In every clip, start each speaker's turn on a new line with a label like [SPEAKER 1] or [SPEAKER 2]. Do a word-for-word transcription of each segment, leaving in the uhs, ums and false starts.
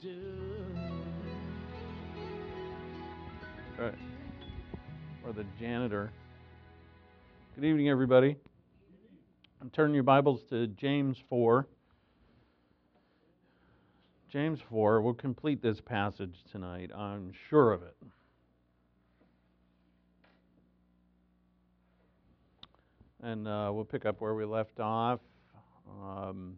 [SPEAKER 1] do.
[SPEAKER 2] Right. Or the janitor. Good evening, everybody. I'm turning your Bibles to James four. James four. We'll complete this passage tonight. I'm sure of it. And uh, we'll pick up where we left off. Um,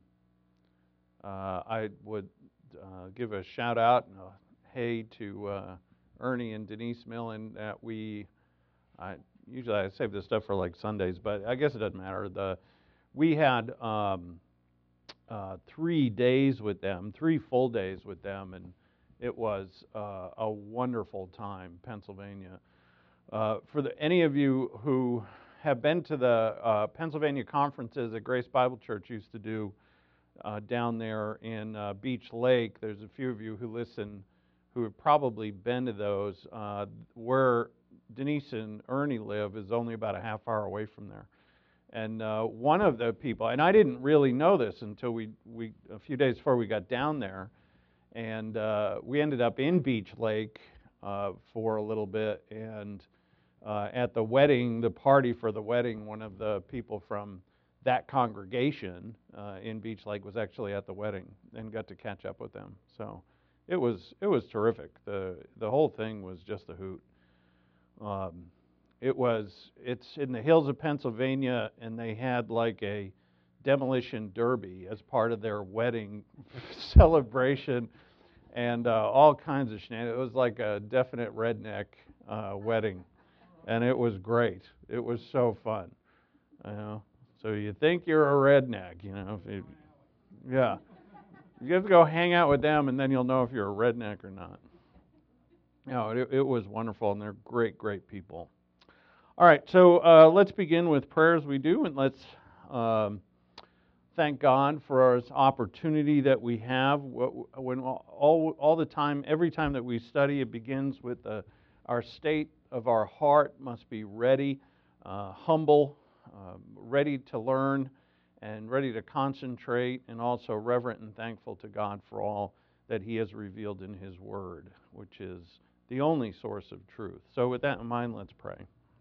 [SPEAKER 2] uh, I would uh, give a shout out and a hey to uh, Ernie and Denise Millen that we. I usually I save this stuff for like Sundays, but I guess it doesn't matter. The we had um, uh, three days with them, three full days with them, and it was uh, a wonderful time, Pennsylvania. Uh, for the, any of you who have been to the uh, Pennsylvania conferences that Grace Bible Church used to do uh, down there in uh, Beach Lake, there's a few of you who listen who have probably been to those. Uh, where Denise and Ernie live is only about a half hour away from there. And uh, one of the people, and I didn't really know this until we, we a few days before we got down there, and uh, we ended up in Beach Lake uh, for a little bit, and uh, at the wedding, the party for the wedding, one of the people from that congregation uh, in Beach Lake was actually at the wedding and got to catch up with them. So it was it was terrific. The the whole thing was just a hoot. Um, it was it's in the hills of Pennsylvania, and they had like a demolition derby as part of their wedding celebration, and uh, all kinds of shenanigans. It was like a definite redneck uh, wedding, and it was great. It was so fun, you know. So you think you're a redneck, you know? If you, yeah, you have to go hang out with them, and then you'll know if you're a redneck or not. You know, it, it was wonderful, and they're great, great people. All right, so uh, let's begin with prayer as we do, and let's um, thank God for this opportunity that we have. When all all the time, every time that we study, it begins with uh, our state of our heart must be ready, uh, humble, uh, ready to learn, and ready to concentrate, and also reverent and thankful to God for all that He has revealed in His Word, which is the only source of truth. So with that in mind, let's pray.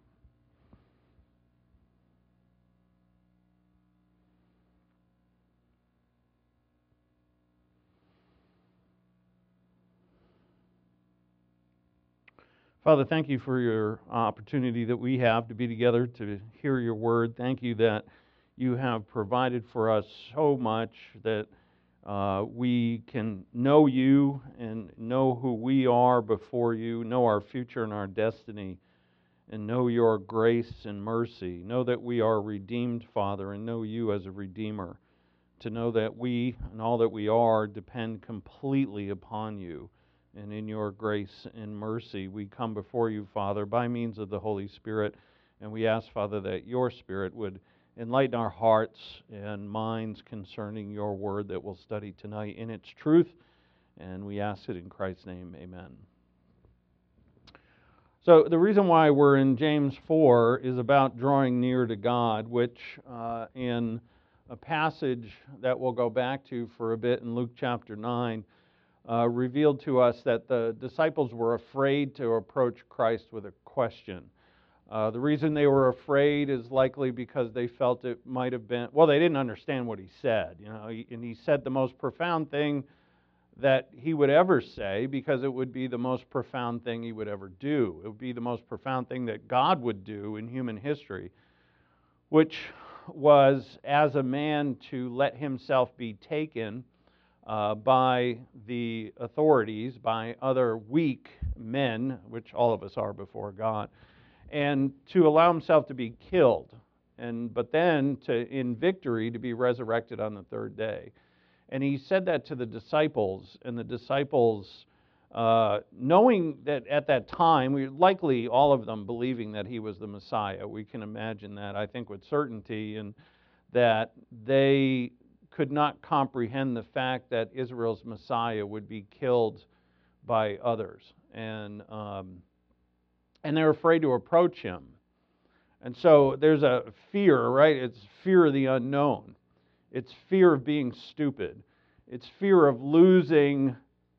[SPEAKER 2] Father, thank you for your opportunity that we have to be together to hear your word. Thank you that you have provided for us so much that uh, we can know you and know who we are before you, know our future and our destiny, and know your grace and mercy. Know that we are redeemed, Father, and know you as a redeemer. To know that we and all that we are depend completely upon you. And in your grace and mercy, we come before you, Father, by means of the Holy Spirit. And we ask, Father, that your Spirit would enlighten our hearts and minds concerning your word that we'll study tonight in its truth. And we ask it in Christ's name. Amen. So the reason why we're in James four is about drawing near to God, which uh, in a passage that we'll go back to for a bit in Luke chapter nine, Uh, revealed to us that the disciples were afraid to approach Christ with a question. Uh, the reason they were afraid is likely because they felt it might have been, well, they didn't understand what he said, you know, he, and he said the most profound thing that he would ever say because it would be the most profound thing he would ever do. It would be the most profound thing that God would do in human history, which was as a man to let himself be taken Uh, by the authorities, by other weak men, which all of us are before God, and to allow himself to be killed, and but then to in victory to be resurrected on the third day. And he said that to the disciples, and the disciples, uh, knowing that at that time, we likely all of them believing that he was the Messiah. We can imagine that, I think, with certainty, and that they could not comprehend the fact that Israel's Messiah would be killed by others. And um, and they're afraid to approach him. And so there's a fear, right? It's fear of the unknown. It's fear of being stupid. It's fear of losing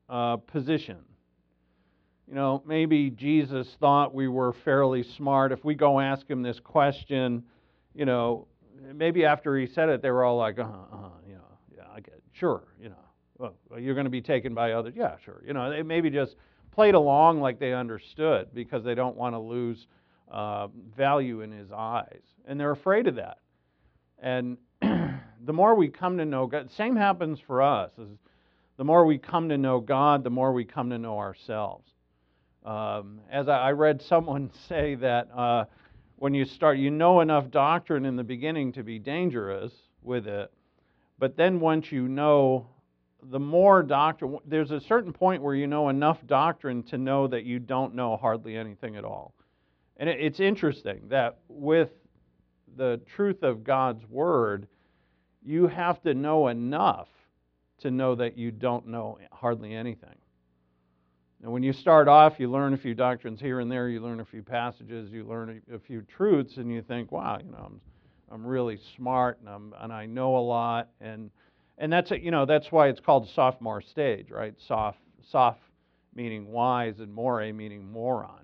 [SPEAKER 2] uh, position. You know, maybe Jesus thought we were fairly smart. If we go ask him this question, you know, maybe after he said it, they were all like, uh-huh, uh-huh, you know, yeah, I get it. Sure, you know, well, you're going to be taken by others. Yeah, sure. You know, they maybe just played along like they understood because they don't want to lose uh, value in his eyes. And they're afraid of that. And the more we come to know God, same happens for us. Is the more we come to know God, the more we come to know ourselves. Um, as I, I read someone say that uh, when you start, you know enough doctrine in the beginning to be dangerous with it, but then once you know, the more doctrine, there's a certain point where you know enough doctrine to know that you don't know hardly anything at all. And it, it's interesting that with the truth of God's Word, you have to know enough to know that you don't know hardly anything. And when you start off, you learn a few doctrines here and there, you learn a few passages, you learn a, a few truths, and you think, wow, you know, I'm, I'm really smart, and, I'm, and I know a lot, and and that's a, you know that's why it's called sophomore stage, right? Soph, soph meaning wise, and more meaning moron.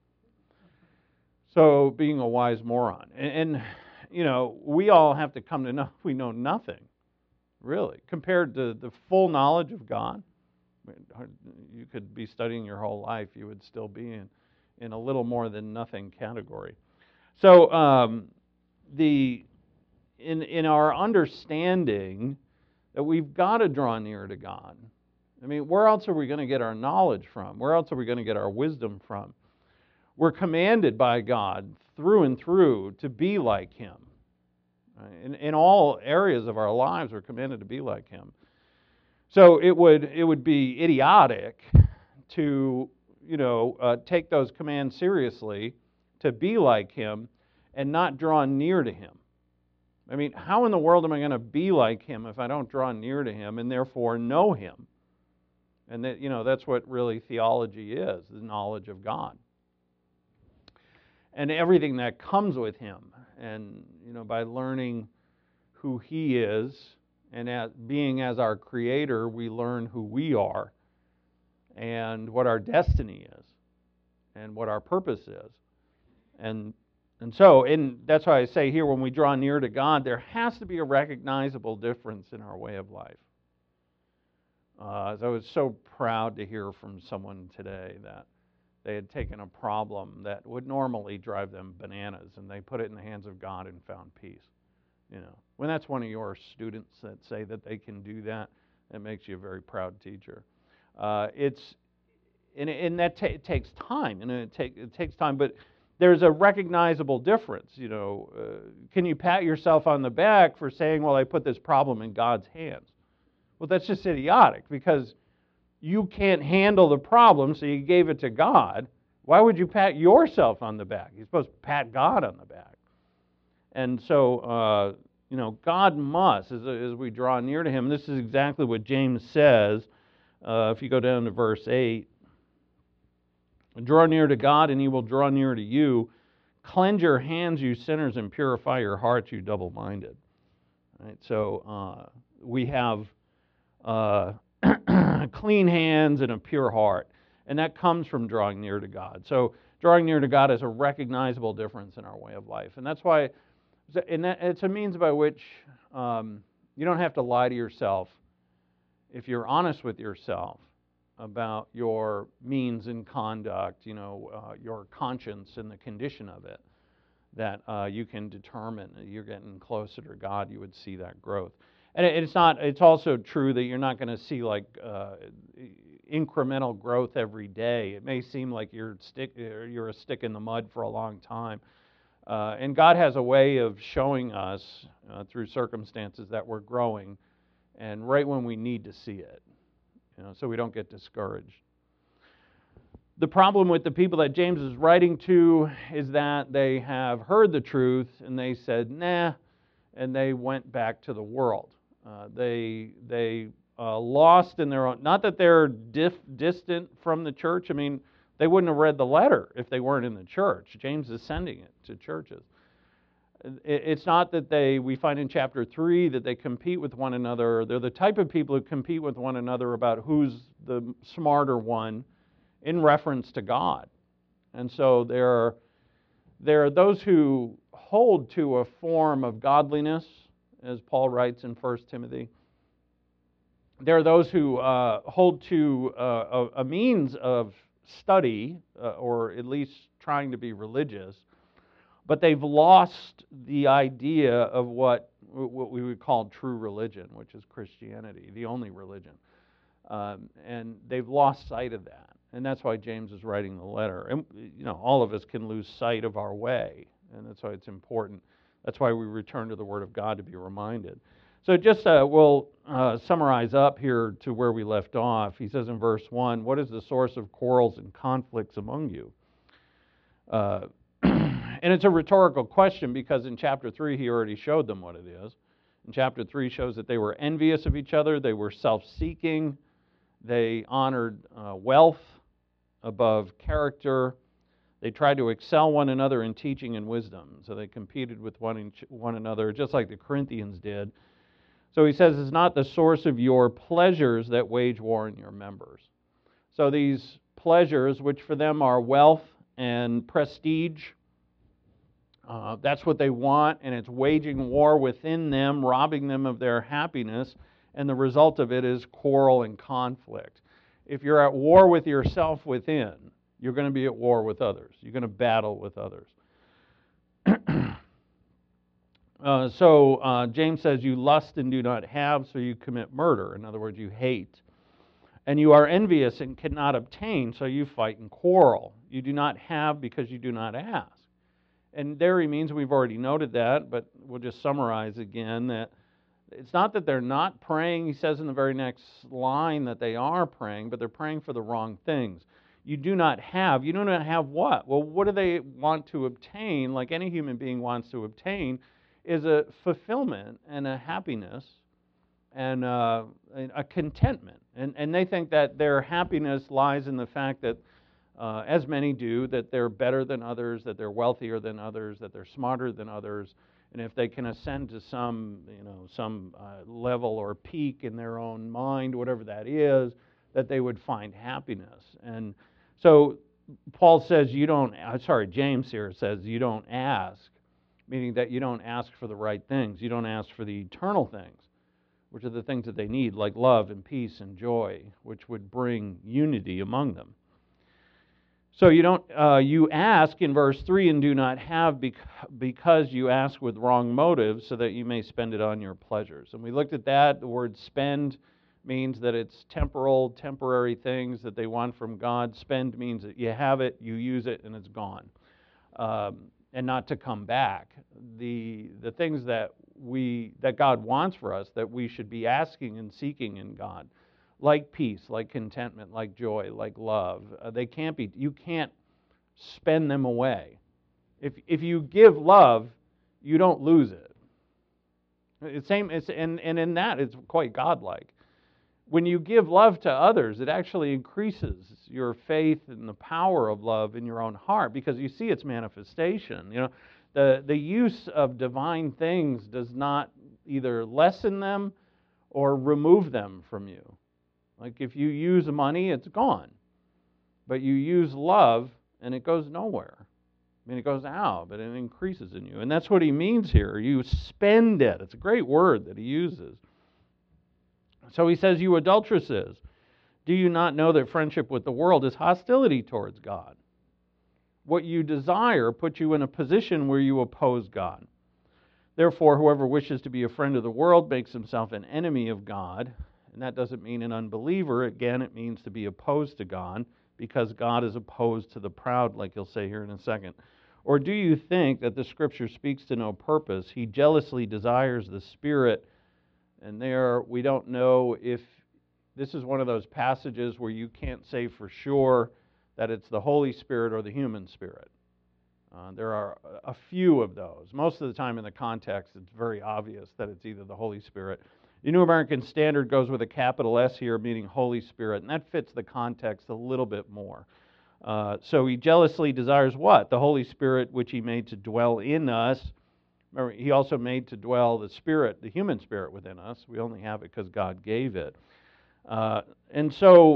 [SPEAKER 2] So being a wise moron, and, and you know, we all have to come to know we know nothing, really, compared to the full knowledge of God. You could be studying your whole life, you would still be in, in a little more than nothing category. So um, the in in our understanding that we've got to draw near to God. I mean, where else are we going to get our knowledge from? Where else are we going to get our wisdom from? We're commanded by God through and through to be like Him. In, in all areas of our lives, we're commanded to be like Him. So it would it would be idiotic to, you know, uh, take those commands seriously, to be like Him, and not draw near to Him. I mean, how in the world am I going to be like Him if I don't draw near to Him and therefore know Him? And that, you know, that's what really theology is, the knowledge of God. And everything that comes with Him. And, you know, by learning who He is, and as being as our Creator, we learn who we are and what our destiny is and what our purpose is. And and so, and that's why I say here, when we draw near to God, there has to be a recognizable difference in our way of life. Uh, I was so proud to hear from someone today that they had taken a problem that would normally drive them bananas, and they put it in the hands of God and found peace. You know, when that's one of your students that say that they can do that, it makes you a very proud teacher. Uh, it's and, and that ta- it takes time, and it, take, it takes time, but there's a recognizable difference. You know, uh, can you pat yourself on the back for saying, "Well, I put this problem in God's hands"? Well, that's just idiotic, because you can't handle the problem, so you gave it to God. Why would you pat yourself on the back? You're supposed to pat God on the back. And so, uh, you know, God must, as, as we draw near to Him, this is exactly what James says. Uh, if you go down to verse eight, draw near to God, and He will draw near to you. Cleanse your hands, you sinners, and purify your hearts, you double-minded. Right? So uh, we have uh, clean hands and a pure heart, and that comes from drawing near to God. So drawing near to God is a recognizable difference in our way of life, and that's why. And that, it's a means by which um, you don't have to lie to yourself if you're honest with yourself about your means and conduct, you know, uh, your conscience and the condition of it, that uh, you can determine that you're getting closer to God. You would see that growth. And it, it's not. It's also true that you're not going to see like uh, incremental growth every day. It may seem like you're stick you're a stick in the mud for a long time. Uh, and God has a way of showing us uh, through circumstances that we're growing, and right when we need to see it, you know, so we don't get discouraged. The problem with the people that James is writing to is that they have heard the truth and they said, nah, and they went back to the world. Uh, they they uh, lost in their own, not that they're dif, distant from the church. I mean, they wouldn't have read the letter if they weren't in the church. James is sending it to churches. It's not that they, we find in chapter three, that they compete with one another. They're the type of people who compete with one another about who's the smarter one in reference to God. And so there are, there are those who hold to a form of godliness, as Paul writes in First Timothy. There are those who uh, hold to uh, a, a means of study, uh, or at least trying to be religious, but they've lost the idea of what what we would call true religion, which is Christianity, the only religion. Um, and they've lost sight of that. And that's why James is writing the letter. And, you know, all of us can lose sight of our way, and that's why it's important. That's why we return to the Word of God to be reminded. So just uh, we'll uh, summarize up here to where we left off. He says in verse one, what is the source of quarrels and conflicts among you? Uh, and it's a rhetorical question because in chapter three he already showed them what it is. And chapter three shows that they were envious of each other, they were self-seeking, they honored uh, wealth above character, they tried to excel one another in teaching and wisdom. So they competed with one, one another just like the Corinthians did. So he says it's not the source of your pleasures that wage war in your members. So these pleasures, which for them are wealth and prestige, uh, that's what they want, and it's waging war within them, robbing them of their happiness, and the result of it is quarrel and conflict. If you're at war with yourself within, you're going to be at war with others. You're going to battle with others. Uh, so uh, James says, you lust and do not have, so you commit murder. In other words, you hate. And you are envious and cannot obtain, so you fight and quarrel. You do not have because you do not ask. And there he means, we've already noted that, but we'll just summarize again that it's not that they're not praying. He says in the very next line that they are praying, but they're praying for the wrong things. You do not have. You do not have what? Well, what do they want to obtain, like any human being wants to obtain, is a fulfillment and a happiness and uh, a contentment. And, and they think that their happiness lies in the fact that, uh, as many do, that they're better than others, that they're wealthier than others, that they're smarter than others. And if they can ascend to some, you know, some uh, level or peak in their own mind, whatever that is, that they would find happiness. And so Paul says you don't, uh, sorry, James here says you don't ask, meaning that you don't ask for the right things. You don't ask for the eternal things, which are the things that they need, like love and peace and joy, which would bring unity among them. So you don't, uh, you ask in verse three and do not have because you ask with wrong motives so that you may spend it on your pleasures. And we looked at that. The word spend means that it's temporal, temporary things that they want from God. Spend means that you have it, you use it, and it's gone. Um, and not to come back. The the things that we that God wants for us, that we should be asking and seeking in God, like peace, like contentment, like joy, like love, uh, they can't be. You can't spend them away. If if you give love, you don't lose it. It's same. It's and and in that it's quite godlike. When you give love to others, it actually increases your faith and the power of love in your own heart because you see its manifestation. You know, the, the use of divine things does not either lessen them or remove them from you. Like if you use money, it's gone. But you use love and it goes nowhere. I mean, it goes out, but it increases in you. And that's what he means here. You spend it. It's a great word that he uses. So he says, you adulteresses, do you not know that friendship with the world is hostility towards God? What you desire puts you in a position where you oppose God. Therefore, whoever wishes to be a friend of the world makes himself an enemy of God. And that doesn't mean an unbeliever. Again, it means to be opposed to God, because God is opposed to the proud, like he'll say here in a second. Or do you think that the Scripture speaks to no purpose? He jealously desires the Spirit. And there, we don't know if this is one of those passages where you can't say for sure that it's the Holy Spirit or the human spirit. Uh, there are a few of those. Most of the time in the context, it's very obvious that it's either the Holy Spirit. The New American Standard goes with a capital S here, meaning Holy Spirit, and that fits the context a little bit more. Uh, so he jealously desires what? The Holy Spirit, which he made to dwell in us. Remember, he also made to dwell the spirit, the human spirit within us. We only have it because God gave it. Uh, and so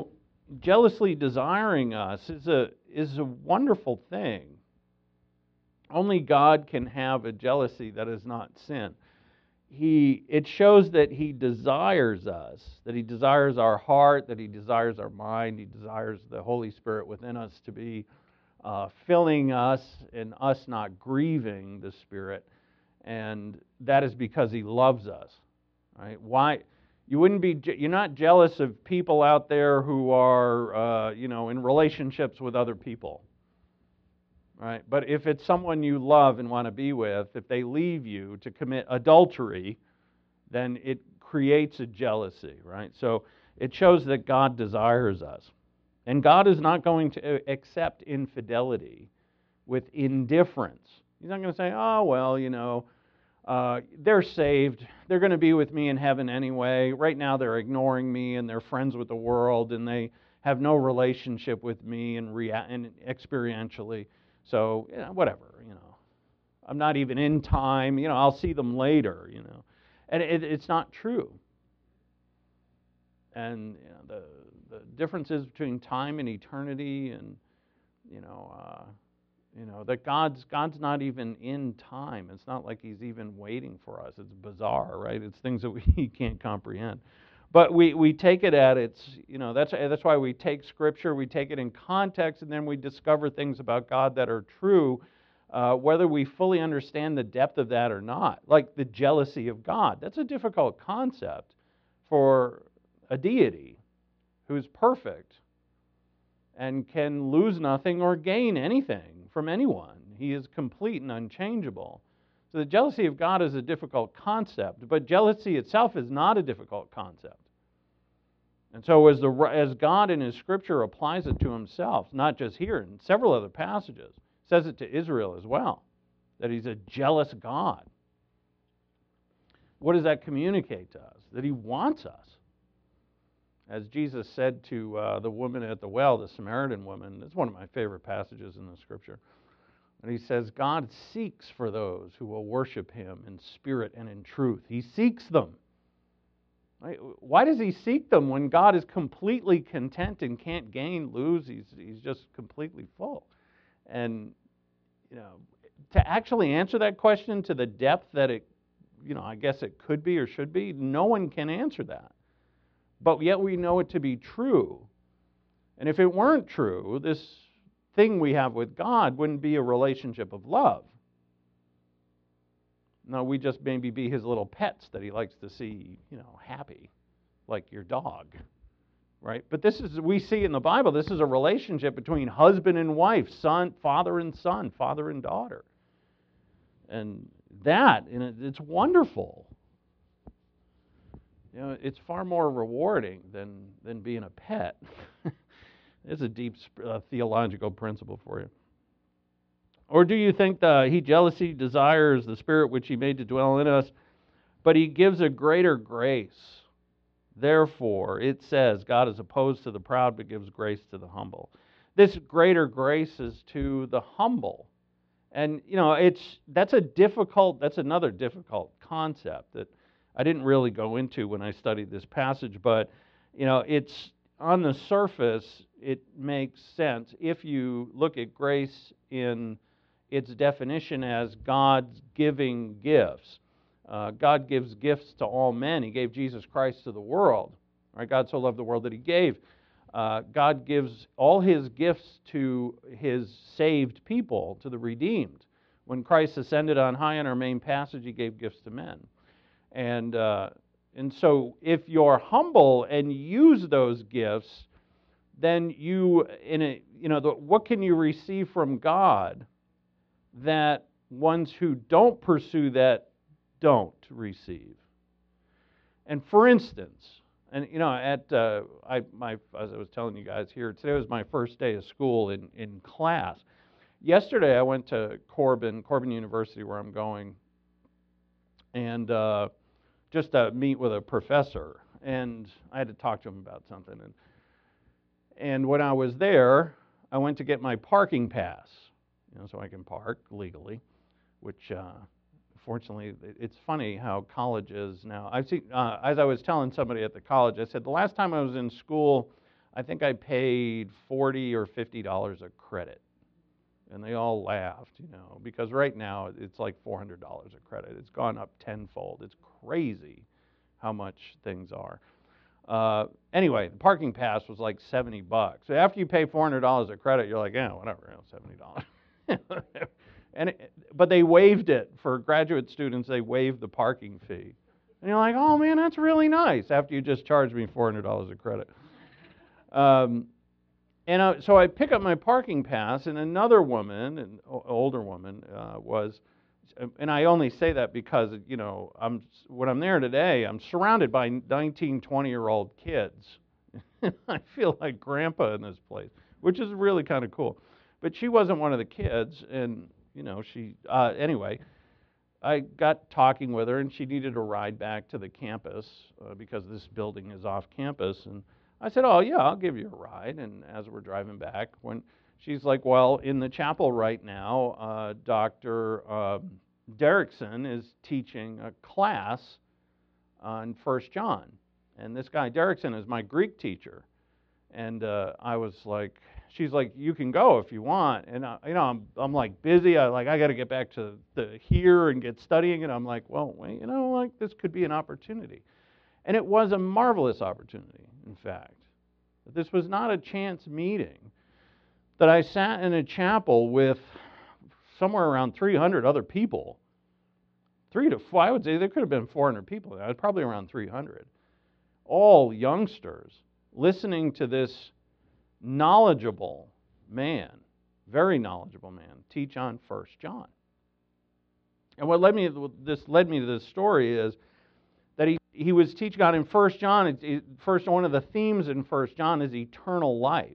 [SPEAKER 2] jealously desiring us is a is a wonderful thing. Only God can have a jealousy that is not sin. He it shows that he desires us, that he desires our heart, that he desires our mind, he desires the Holy Spirit within us to be uh, filling us and us not grieving the Spirit, and that is because he loves us. Right? Why? You wouldn't be, you're not jealous of people out there who are, uh, you know, in relationships with other people, right? But if it's someone you love and want to be with, if they leave you to commit adultery, then it creates a jealousy, right? So it shows that God desires us. And God is not going to accept infidelity with indifference. He's not going to say, oh, well, you know, Uh, they're saved. They're going to be with me in heaven anyway. Right now they're ignoring me and they're friends with the world and they have no relationship with me and, rea- and experientially. So, you know, whatever, you know. I'm not even in time. You know, I'll see them later, you know. And it, it's not true. And you know, the, the differences between time and eternity and, you know, uh, You know, that God's God's not even in time. It's not like he's even waiting for us. It's bizarre, right? It's things that we can't comprehend. But we, we take it at its, you know, that's that's why we take Scripture, we take it in context, and then we discover things about God that are true, uh, whether we fully understand the depth of that or not. Like the jealousy of God. That's a difficult concept for a deity who's perfect and can lose nothing or gain anything from anyone. He is complete and unchangeable. So the jealousy of God is a difficult concept, but jealousy itself is not a difficult concept. And so as, the, as God in His Scripture applies it to Himself, not just here, in several other passages, says it to Israel as well, that He's a jealous God. What does that communicate to us? That He wants us. As Jesus said to uh, the woman at the well, the Samaritan woman, it's one of my favorite passages in the Scripture. And He says, God seeks for those who will worship Him in spirit and in truth. He seeks them. Right? Why does He seek them when God is completely content and can't gain, lose? He's, he's just completely full. And, you know, to actually answer that question to the depth that it, you know, I guess it could be or should be, no one can answer that. But yet we know it to be true. And if it weren't true, this thing we have with God wouldn't be a relationship of love. No, we just maybe be His little pets that He likes to see, you know, happy, like your dog, right? But this is, we see in the Bible, this is a relationship between husband and wife, son, father and son, father and daughter. And that, and it's wonderful. You know, it's far more rewarding than, than being a pet. It's a deep uh, theological principle for you. Or do you think that He jealously desires the Spirit which He made to dwell in us, but He gives a greater grace? Therefore, it says, God is opposed to the proud, but gives grace to the humble. This greater grace is to the humble. And, you know, it's that's a difficult, that's another difficult concept that I didn't really go into when I studied this passage, but, you know, it's on the surface, it makes sense if you look at grace in its definition as God's giving gifts. Uh, God gives gifts to all men. He gave Jesus Christ to the world. Right? God so loved the world that He gave. Uh, God gives all His gifts to His saved people, to the redeemed. When Christ ascended on high in our main passage, He gave gifts to men. And uh, and so if you're humble and use those gifts, then you, in a, you know, the, what can you receive from God that ones who don't pursue that don't receive? And for instance, and you know, at uh, I my as I was telling you guys here, today was my first day of school in, in class. Yesterday I went to Corbin, Corbin University, where I'm going, and uh, just to meet with a professor, and I had to talk to him about something. And and when I was there, I went to get my parking pass, you know, so I can park legally, which. Uh, Fortunately, it's funny how college is now. I've seen, uh, as I was telling somebody at the college, I said, the last time I was in school, I think I paid forty or fifty dollars a credit. And they all laughed, you know, because right now it's like four hundred dollars a credit. It's gone up tenfold. It's crazy how much things are. Uh, anyway, the parking pass was like seventy bucks. So after you pay four hundred dollars a credit, you're like, yeah, whatever, you know, seventy dollars. and it, but they waived it for graduate students. They waived the parking fee. And you're like, oh man, that's really nice. After you just charged me four hundred dollars a credit. Um, And I, so I pick up my parking pass, and another woman, an older woman, uh, was, and I only say that because, you know, I'm when I'm there today, I'm surrounded by nineteen, twenty-year-old kids. I feel like grandpa in this place, which is really kind of cool. But she wasn't one of the kids, and, you know, she, uh, anyway, I got talking with her, and she needed a ride back to the campus uh, because this building is off campus, and I said, oh, yeah, I'll give you a ride. And as we're driving back, when she's like, well, in the chapel right now, uh, Doctor Uh, Derrickson is teaching a class on First John. And this guy Derrickson is my Greek teacher. And uh, I was like, she's like, you can go if you want. And, I, you know, I'm, I'm like busy. I like, I got to get back to the here and get studying. And I'm like, well, wait, you know, like this could be an opportunity. And it was a marvelous opportunity, in fact. This was not a chance meeting. That I sat in a chapel with somewhere around three hundred other people. Three to four, I would say there could have been four hundred people there. It was probably around three hundred. All youngsters listening to this knowledgeable man, very knowledgeable man, teach on First John. And what led me, this led me to this story is that he, he was teaching on in First John. It, it, first, one of the themes in First John is eternal life.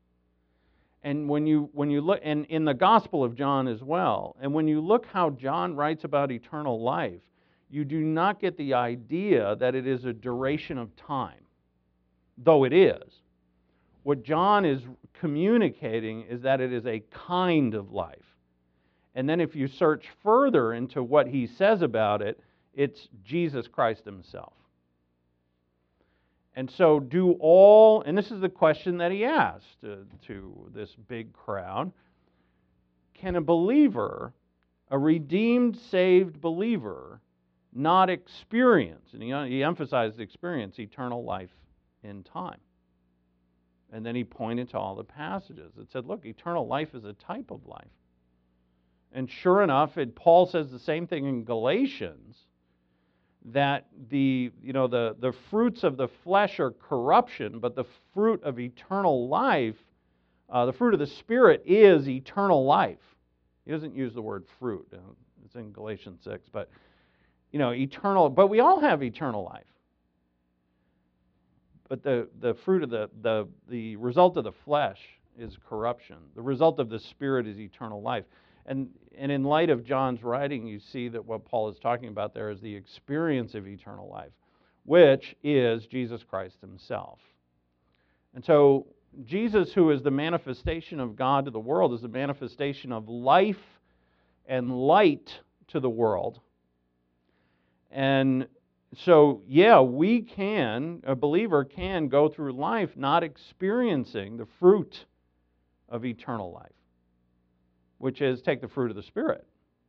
[SPEAKER 2] And when you when you look, and in the Gospel of John as well, and when you look how John writes about eternal life, you do not get the idea that it is a duration of time, though it is. What John is communicating is that it is a kind of life. And then if you search further into what he says about it, it's Jesus Christ himself. And so do all, and this is the question that he asked uh, to this big crowd, can a believer, a redeemed, saved believer, not experience, and he, he emphasized experience, eternal life in time? And then he pointed to all the passages that said, look, eternal life is a type of life. And sure enough, it, Paul says the same thing in Galatians, that the, you know, the, the fruits of the flesh are corruption, but the fruit of eternal life, uh, the fruit of the Spirit is eternal life. He doesn't use the word fruit. It's in Galatians six, but, you know, eternal, but we all have eternal life. But the, the fruit of the, the, the result of the flesh is corruption. The result of the Spirit is eternal life. And, and in light of John's writing, you see that what Paul is talking about there is the experience of eternal life, which is Jesus Christ himself. And so Jesus, who is the manifestation of God to the world, is the manifestation of life and light to the world. And so, yeah, we can, a believer can go through life not experiencing the fruit of eternal life, which is take the fruit of the Spirit.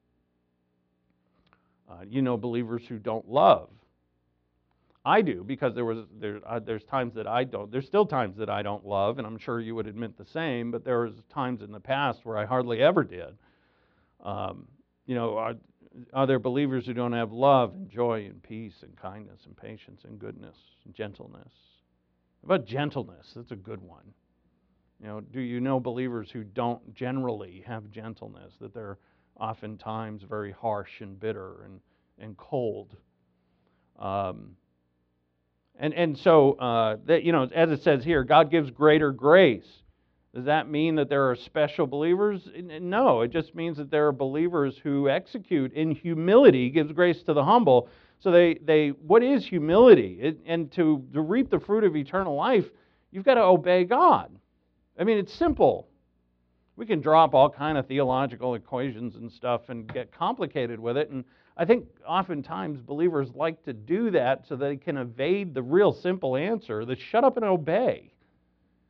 [SPEAKER 2] Uh, you know believers who don't love. I do, because there was there uh, there's times that I don't. There's still times that I don't love, and I'm sure you would admit the same. But there was times in the past where I hardly ever did. Um, you know, are, are there believers who don't have love and joy and peace and kindness and patience and goodness and gentleness? How about gentleness? That's a good one. You know, do you know believers who don't generally have gentleness, that they're oftentimes very harsh and bitter and, and cold? Um, and, and so, uh, that, you know, as it says here, God gives greater grace. Does that mean that there are special believers? No, it just means that there are believers who execute in humility, gives grace to the humble. So they, they what is humility? It, and to, to reap the fruit of eternal life, you've got to obey God. I mean, it's simple. We can draw up all kind of theological equations and stuff and get complicated with it. And I think oftentimes believers like to do that so they can evade the real simple answer that shut up and obey.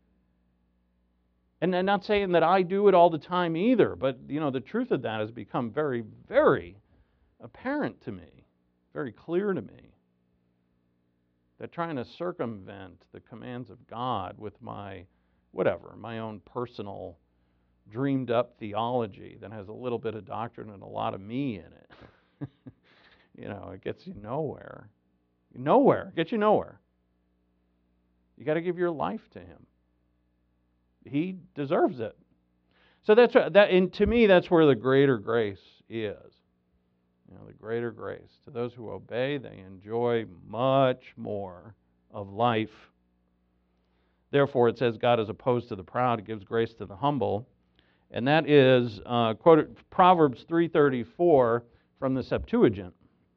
[SPEAKER 2] And I'm not saying that I do it all the time either, but, you know, the truth of that has become very, very apparent to me, very clear to me, that trying to circumvent the commands of God with my, whatever, my own personal dreamed up theology that has a little bit of doctrine and a lot of me in it, you know, it gets you nowhere. Nowhere. It gets you nowhere. You got to give your life to Him. He deserves it. So that's that. And to me, that's where the greater grace is. You know, the greater grace. To those who obey, they enjoy much more of life. Therefore, it says God is opposed to the proud, gives grace to the humble. And that is uh, quoted Proverbs three thirty-four from the Septuagint.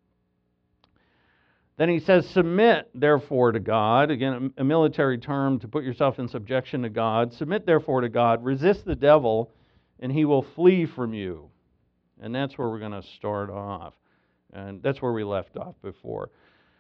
[SPEAKER 2] Then he says, submit, therefore, to God. Again, a military term to put yourself in subjection to God. Submit, therefore, to God. Resist the devil, and he will flee from you. And that's where we're going to start off. And that's where we left off before.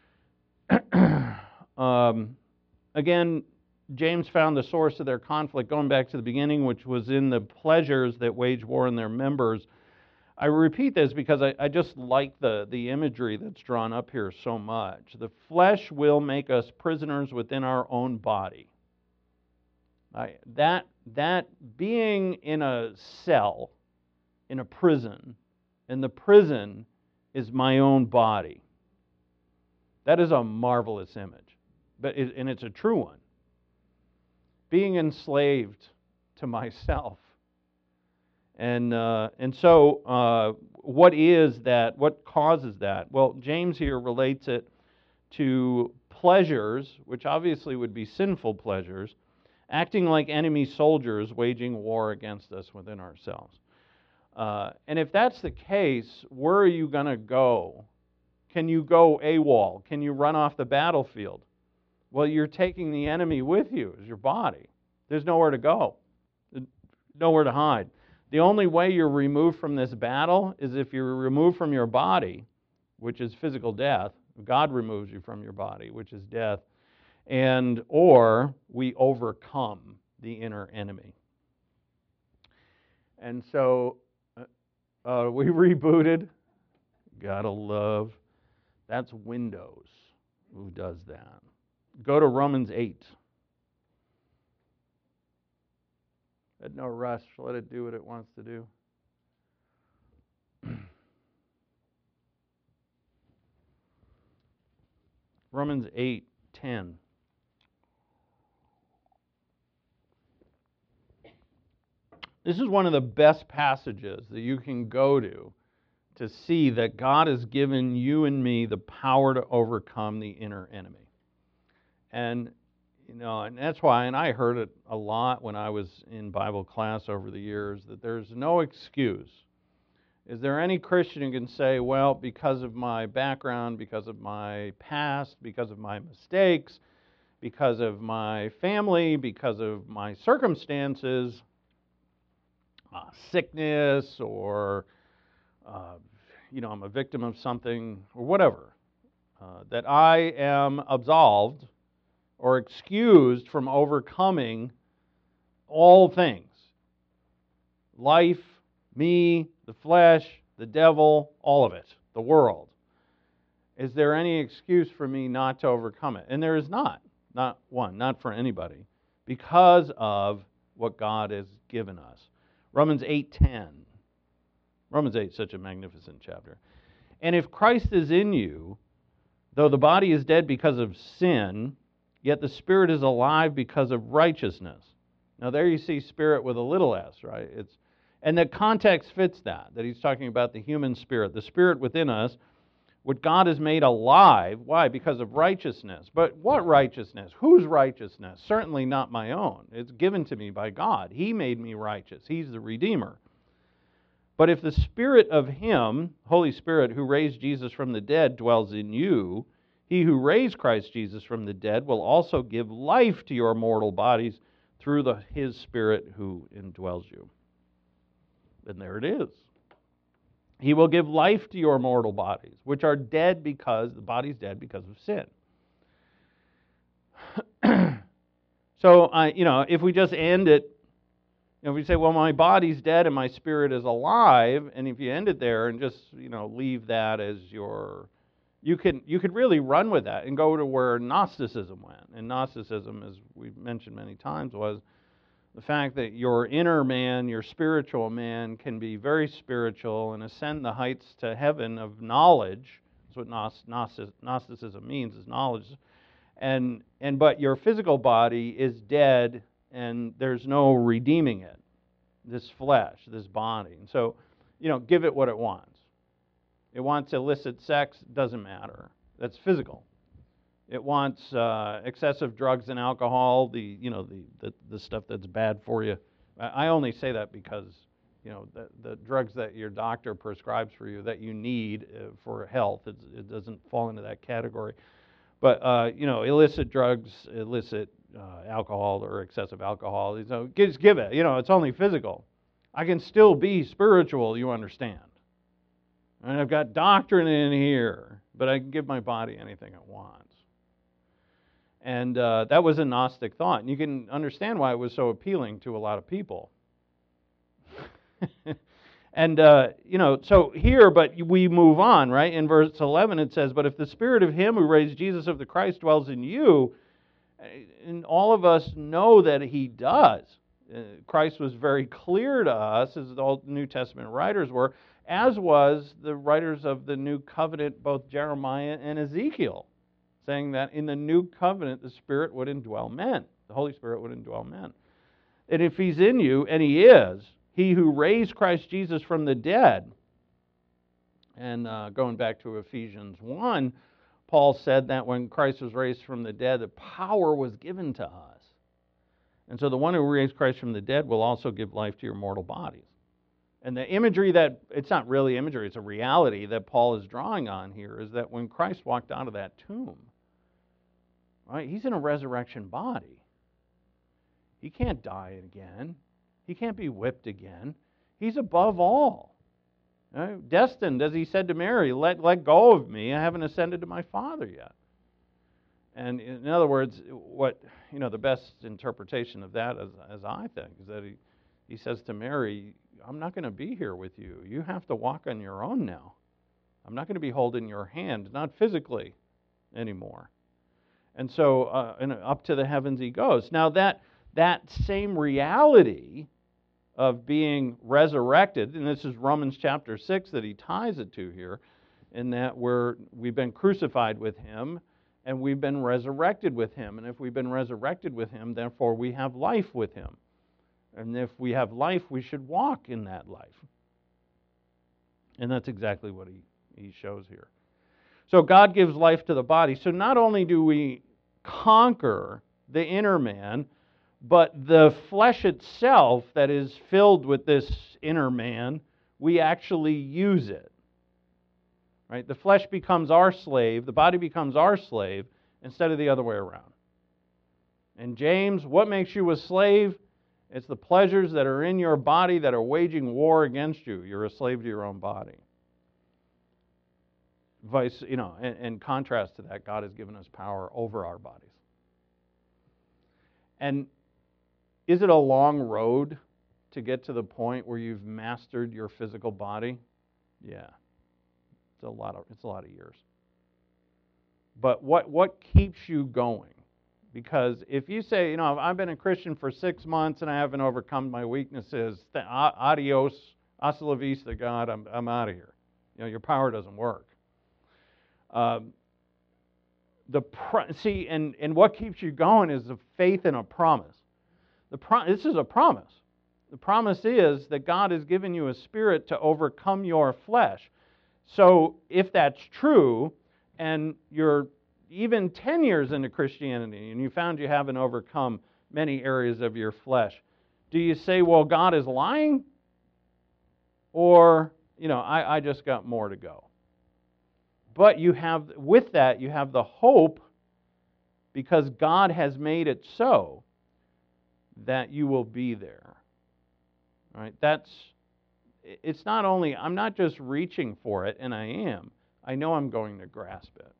[SPEAKER 2] um, again, James found the source of their conflict, going back to the beginning, which was in the pleasures that wage war in their members. I repeat this because I, I just like the, the imagery that's drawn up here so much. The flesh will make us prisoners within our own body. I, that, that being in a cell, in a prison, and the prison is my own body. That is a marvelous image, but it, and it's a true one. Being enslaved to myself. And uh, and so, uh, what is that? What causes that? Well, James here relates it to pleasures, which obviously would be sinful pleasures, acting like enemy soldiers waging war against us within ourselves. Uh, and if that's the case, where are you going to go? Can you go AWOL? Can you run off the battlefield? Well, you're taking the enemy with you as your body. There's nowhere to go, nowhere to hide. The only way you're removed from this battle is if you're removed from your body, which is physical death. God removes you from your body, which is death. And or we overcome the inner enemy. And so uh, uh, we rebooted. Gotta love. That's Windows who does that. Go to Romans eight. At no rush, let it do what it wants to do. Romans eight ten. This is one of the best passages that you can go to to see that God has given you and me the power to overcome the inner enemy. And You know, and that's why, and I heard it a lot when I was in Bible class over the years, that there's no excuse. Is there any Christian who can say, well, because of my background, because of my past, because of my mistakes, because of my family, because of my circumstances, uh, sickness, or, uh, you know, I'm a victim of something, or whatever, uh, that I am absolved or excused from overcoming all things. Life, me, the flesh, the devil, all of it, the world. Is there any excuse for me not to overcome it? And there is not. Not one, not for anybody. Because of what God has given us. Romans eight ten. Romans eight is such a magnificent chapter. And if Christ is in you, though the body is dead because of sin, yet the Spirit is alive because of righteousness. Now there you see spirit with a little s, right? It's, and the context fits that, that he's talking about the human spirit, the spirit within us, what God has made alive. Why? Because of righteousness. But what righteousness? Whose righteousness? Certainly not my own. It's given to me by God. He made me righteous. He's the Redeemer. But if the Spirit of Him, Holy Spirit, who raised Jesus from the dead, dwells in you, He who raised Christ Jesus from the dead will also give life to your mortal bodies through the, His Spirit who indwells you. And there it is. He will give life to your mortal bodies, which are dead because, the body's dead because of sin. So, uh, you know, if we just end it You know, if you say, well, my body's dead and my spirit is alive, and if you end it there and just, you know, leave that as your, you can you could really run with that and go to where Gnosticism went. And Gnosticism, as we've mentioned many times, was the fact that your inner man, your spiritual man, can be very spiritual and ascend the heights to heaven of knowledge. That's what Gnosticism means, is knowledge. And and but your physical body is dead, and there's no redeeming it, this flesh, this body. And so, you know, give it what it wants. It wants illicit sex, doesn't matter. That's physical. It wants uh, excessive drugs and alcohol, the you know the, the, the stuff that's bad for you. I only say that because, you know, the, the drugs that your doctor prescribes for you that you need uh, for health, it's, it doesn't fall into that category. But, uh, you know, illicit drugs, illicit uh, alcohol or excessive alcohol, so just give it. You know, it's only physical. I can still be spiritual, you understand. And I've got doctrine in here, but I can give my body anything it wants. And uh, that was a Gnostic thought. And you can understand why it was so appealing to a lot of people. And, uh, you know, so here, but we move on, right? In verse eleven it says, but if the spirit of him who raised Jesus of the Christ dwells in you, and all of us know that he does. Uh, Christ was very clear to us, as all New Testament writers were, as was the writers of the New Covenant, both Jeremiah and Ezekiel, saying that in the New Covenant the Spirit would indwell men. The Holy Spirit would indwell men. And if he's in you, and he is, he who raised Christ Jesus from the dead, and uh, going back to Ephesians one, Paul said that when Christ was raised from the dead, the power was given to us. And so the one who raised Christ from the dead will also give life to your mortal bodies. And the imagery that, it's not really imagery, it's a reality that Paul is drawing on here, is that when Christ walked out of that tomb, right, he's in a resurrection body. He can't die again. He can't be whipped again. He's above all. Right? Destined, as he said to Mary, let, let go of me. I haven't ascended to my Father yet. And in other words, what, you know, the best interpretation of that, as, as I think, is that he, he says to Mary, I'm not going to be here with you. You have to walk on your own now. I'm not going to be holding your hand, not physically anymore. And so uh, and up to the heavens he goes. Now that that same reality of being resurrected, and this is Romans chapter six that he ties it to here, in that we're, we've been crucified with him and we've been resurrected with him. And if we've been resurrected with him, therefore we have life with him. And if we have life, we should walk in that life. And that's exactly what he, he shows here. So God gives life to the body. So not only do we conquer the inner man, but the flesh itself that is filled with this inner man, we actually use it. Right? The flesh becomes our slave, the body becomes our slave, instead of the other way around. And James, what makes you a slave? It's the pleasures that are in your body that are waging war against you. You're a slave to your own body. Vice, you know, in, in contrast to that, God has given us power over our bodies. And is it a long road to get to the point where you've mastered your physical body? Yeah. It's a lot of it's a lot of years. But what what keeps you going? Because if you say, you know, I've been a Christian for six months and I haven't overcome my weaknesses, adios, hasta la vista, God, I'm I'm out of here. You know, your power doesn't work. Um, the pro- see, and and what keeps you going is the faith in a promise. The pro- this is a promise. The promise is that God has given you a spirit to overcome your flesh. So if that's true, and you're even ten years into Christianity, and you found you haven't overcome many areas of your flesh, do you say, well, God is lying? Or, you know, I, I just got more to go. But you have, with that, you have the hope, because God has made it so, that you will be there. All right? That's, it's not only, I'm not just reaching for it, and I am. I know I'm going to grasp it.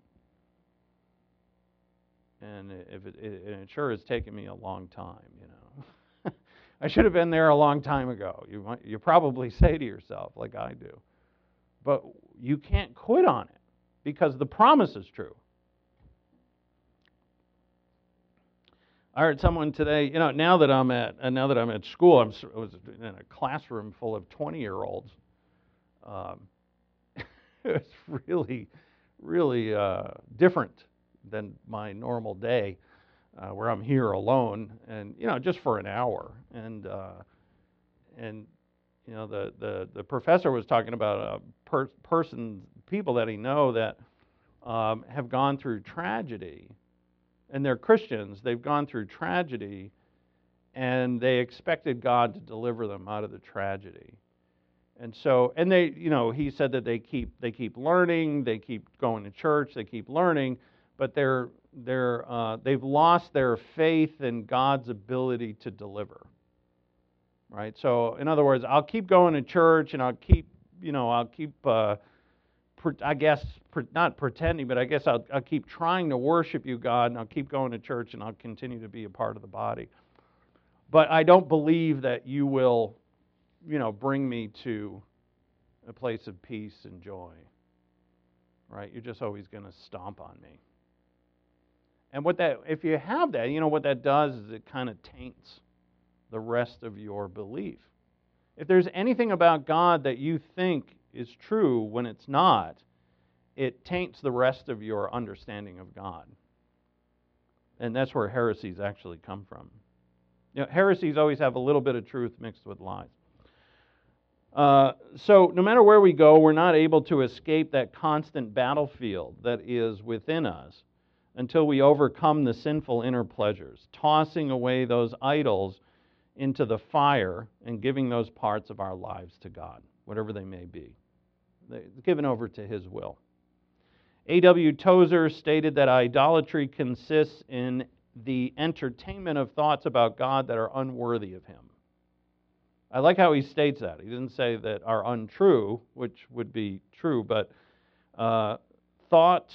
[SPEAKER 2] And if it, it, it sure has taken me a long time, you know. I should have been there a long time ago. You might, you probably say to yourself, like I do. But you can't quit on it because the promise is true. I heard someone today, you know, now that I'm at uh, now that I'm at school, I'm, I was in a classroom full of twenty-year-olds. Um, it's really, really uh, different than my normal day, uh, where I'm here alone, and you know, just for an hour. And uh, and you know, the, the, the professor was talking about a per, person, people that he know that um, have gone through tragedy. And they're Christians, they've gone through tragedy, and they expected God to deliver them out of the tragedy. And so, and they, you know, he said that they keep they keep learning, they keep going to church, they keep learning, but they're they're uh, they've lost their faith in God's ability to deliver. Right? So, in other words, I'll keep going to church, and I'll keep, you know, I'll keep. Uh, I guess, not pretending, but I guess I'll, I'll keep trying to worship you, God, and I'll keep going to church, and I'll continue to be a part of the body. But I don't believe that you will, you know, bring me to a place of peace and joy. Right? You're just always going to stomp on me. And what that, if you have that, you know, what that does is it kind of taints the rest of your belief. If there's anything about God that you think is true when it's not, it taints the rest of your understanding of God. And that's where heresies actually come from. You know, heresies always have a little bit of truth mixed with lies. Uh, so no matter where we go, we're not able to escape that constant battlefield that is within us until we overcome the sinful inner pleasures, tossing away those idols into the fire and giving those parts of our lives to God, whatever they may be, given over to His will. A W Tozer stated that idolatry consists in the entertainment of thoughts about God that are unworthy of Him. I like how he states that. He didn't say that are untrue, which would be true, but uh, thoughts,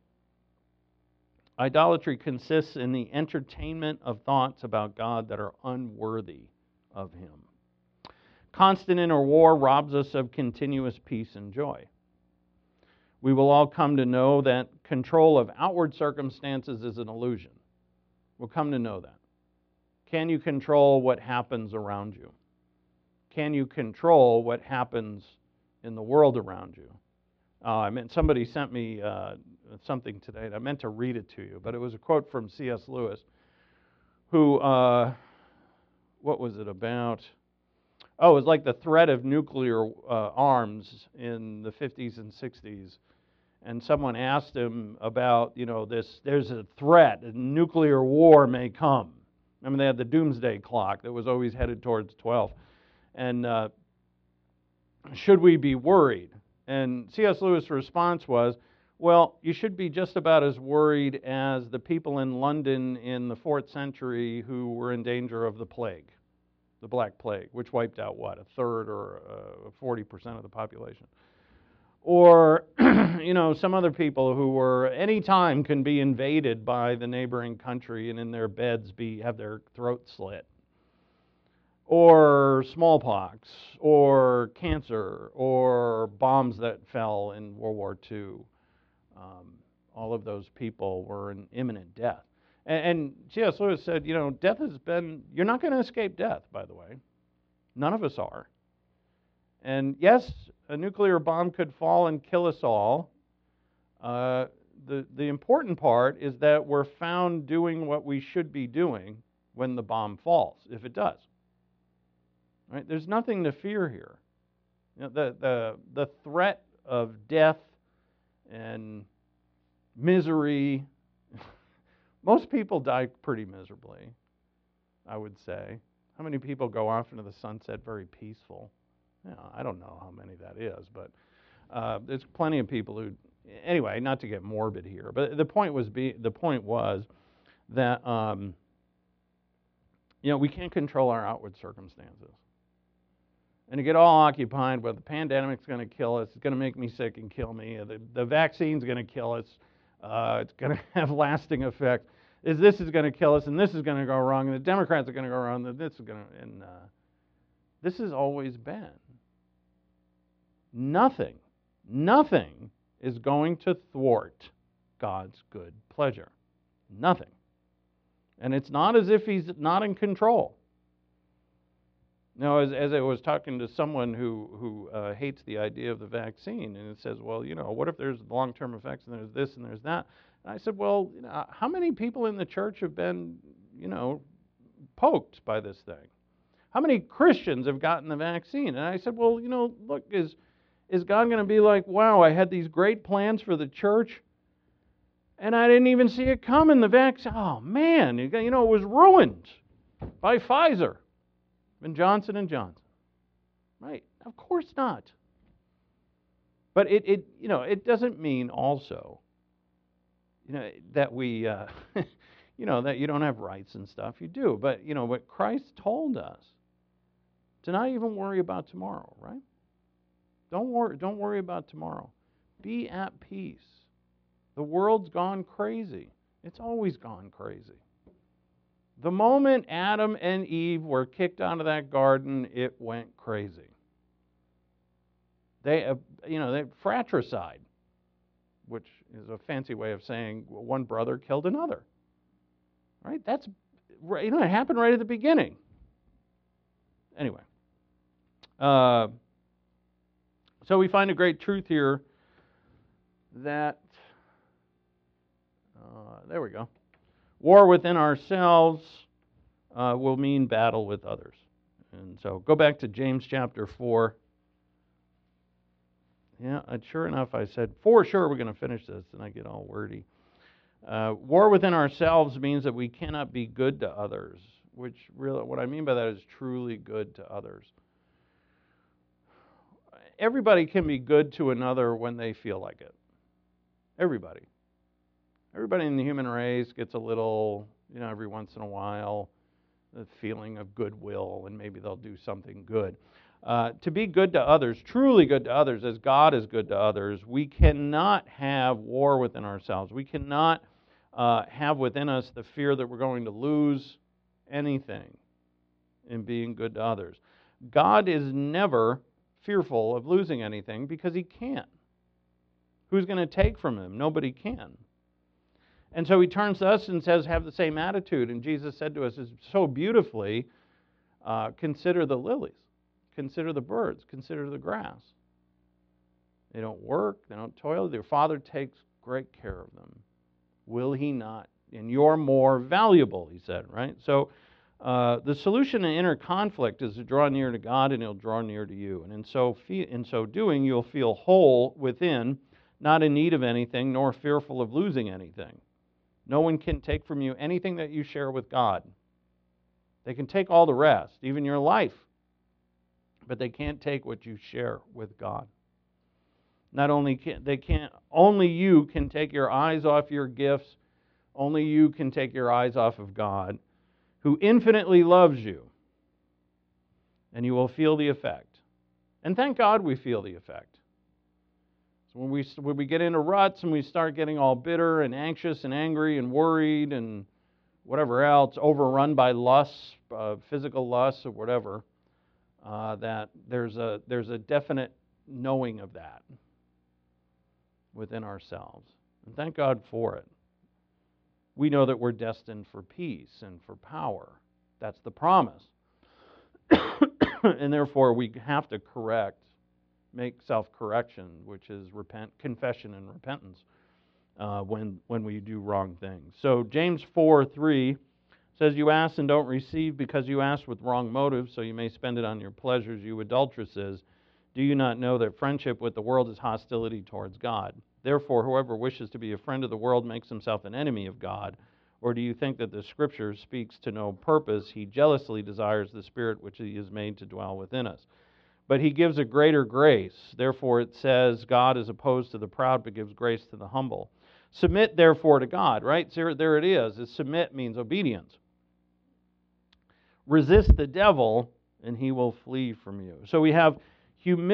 [SPEAKER 2] idolatry consists in the entertainment of thoughts about God that are unworthy of Him. Constant inner war robs us of continuous peace and joy. We will all come to know that control of outward circumstances is an illusion. We'll come to know that. Can you control what happens around you? Can you control what happens in the world around you? Uh, I mean, somebody sent me uh, something today, and I meant to read it to you, but it was a quote from C S Lewis, who, uh, what was it about? Oh, it was like the threat of nuclear uh, arms in the fifties and sixties. And someone asked him about, you know, this, there's a threat, a nuclear war may come. I mean, they had the doomsday clock that was always headed towards twelve. And uh, should we be worried? And C S Lewis' response was, well, you should be just about as worried as the people in London in the fourth century who were in danger of the plague, the Black Plague, which wiped out, what, a third or uh, forty percent of the population. Or, you know, some other people who were, any time can be invaded by the neighboring country and in their beds be have their throat slit. Or smallpox, or cancer, or bombs that fell in World War Two. Um, all of those people were in imminent death. And, and C S Lewis said, you know, death has been, you're not going to escape death, by the way. None of us are. And yes, a nuclear bomb could fall and kill us all. Uh, the, the important part is that we're found doing what we should be doing when the bomb falls, if it does. Right? There's nothing to fear here. You know, the, the, the threat of death and misery, most people die pretty miserably, I would say. How many people go off into the sunset very peaceful? You know, I don't know how many that is, but uh, there's plenty of people who, anyway, not to get morbid here, but the point was, be, the point was that, um, you know, we can't control our outward circumstances. And to get all occupied with the pandemic's going to kill us, it's going to make me sick and kill me, the, the vaccine's going to kill us, uh, it's going to have lasting effects. is this is going to kill us, and this is going to go wrong, and the Democrats are going to go wrong, and this is going to, and uh, this has always been. Nothing, nothing is going to thwart God's good pleasure. Nothing. And it's not as if he's not in control. Now, as, as I was talking to someone who, who uh, hates the idea of the vaccine, and it says, well, you know, what if there's long-term effects, and there's this, and there's that? And I said, well, you know, how many people in the church have been, you know, poked by this thing? How many Christians have gotten the vaccine? And I said, well, you know, look, is, is God going to be like, wow, I had these great plans for the church, and I didn't even see it coming, the vaccine. Oh, man, you know, it was ruined by Pfizer and Johnson and Johnson. Right? Of course not. But it, it you know, it doesn't mean also, you know, that we, uh, you know, that you don't have rights and stuff. You do. But, you know, what Christ told us, to not even worry about tomorrow, right? Don't worry, don't worry about tomorrow. Be at peace. The world's gone crazy. It's always gone crazy. The moment Adam and Eve were kicked out of that garden, it went crazy. They, uh, you know, they fratricide, which is a fancy way of saying one brother killed another. Right? That's, you know, it happened right at the beginning. Anyway, uh, so we find a great truth here that. Uh, there we go. War within ourselves uh, will mean battle with others. And so go back to James chapter four. Yeah, uh, sure enough, I said, for sure we're going to finish this, and I get all wordy. Uh, war within ourselves means that we cannot be good to others, which really, what I mean by that is truly good to others. Everybody can be good to another when they feel like it. Everybody. Everybody in the human race gets a little, you know, every once in a while, the feeling of goodwill, and maybe they'll do something good. Uh, to be good to others, truly good to others, as God is good to others, we cannot have war within ourselves. We cannot uh, have within us the fear that we're going to lose anything in being good to others. God is never fearful of losing anything because he can't. Who's going to take from him? Nobody can. And so he turns to us and says, have the same attitude. And Jesus said to us so beautifully, uh, consider the lilies, consider the birds, consider the grass. They don't work, they don't toil. Their Father takes great care of them. Will he not? And you're more valuable, he said, right? So uh, the solution to inner conflict is to draw near to God, and he'll draw near to you. And in so, fe- in so doing, you'll feel whole within, not in need of anything, nor fearful of losing anything. No one can take from you anything that you share with God. They can take all the rest, even your life, but they can't take what you share with God. Not only can they can't, only you can take your eyes off your gifts. Only you can take your eyes off of God, who infinitely loves you, and you will feel the effect. And thank God we feel the effect. When we, when we get into ruts and we start getting all bitter and anxious and angry and worried and whatever else, overrun by lusts, uh, physical lusts or whatever, uh, that there's a, there's a definite knowing of that within ourselves. And thank God for it. We know that we're destined for peace and for power. That's the promise. And therefore we have to correct, make self-correction, which is repent, confession and repentance uh, when when we do wrong things. So James four three says, you ask and don't receive because you ask with wrong motives, so you may spend it on your pleasures, you adulteresses. Do you not know that friendship with the world is hostility towards God? Therefore, whoever wishes to be a friend of the world makes himself an enemy of God. Or do you think that the Scripture speaks to no purpose? He jealously desires the Spirit which he has made to dwell within us. But he gives a greater grace. Therefore it says, God is opposed to the proud, but gives grace to the humble. Submit therefore to God, right? So there it is. Submit means obedience. Resist the devil, and he will flee from you. So we have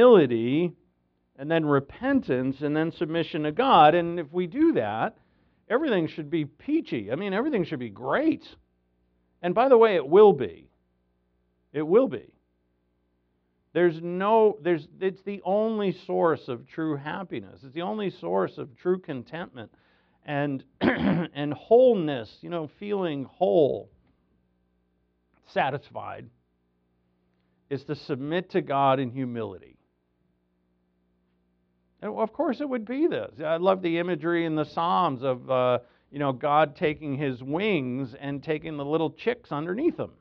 [SPEAKER 2] humility, and then repentance, and then submission to God. And if we do that, everything should be peachy. I mean, everything should be great. And by the way, it will be. It will be. There's no, there's, it's the only source of true happiness. It's the only source of true contentment and, and wholeness, you know, feeling whole, satisfied, is to submit to God in humility. And of course it would be this. I love the imagery in the Psalms of, uh, you know, God taking his wings and taking the little chicks underneath him.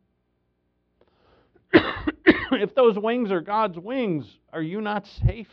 [SPEAKER 2] If those wings are God's wings, are you not safe?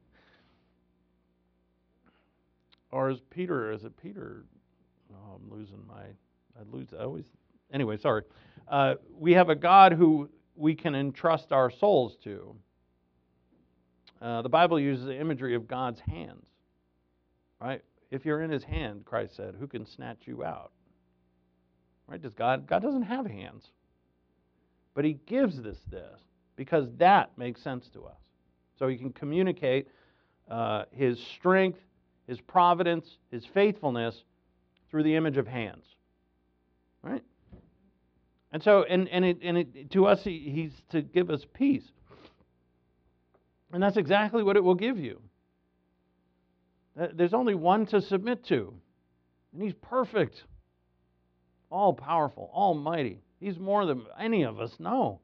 [SPEAKER 2] Or is Peter, is it Peter? Oh, I'm losing my, I lose, I always, anyway, sorry. Uh, we have a God who we can entrust our souls to. Uh, the Bible uses the imagery of God's hands, right? If you're in his hand, Christ said, who can snatch you out? Right? Does God, God doesn't have hands. But he gives us this because that makes sense to us. So he can communicate uh, his strength, his providence, his faithfulness through the image of hands. Right? And so, and, and, it, and it, to us, he, he's to give us peace. And that's exactly what it will give you. There's only one to submit to. And he's perfect, all-powerful, almighty. He's more than any of us know.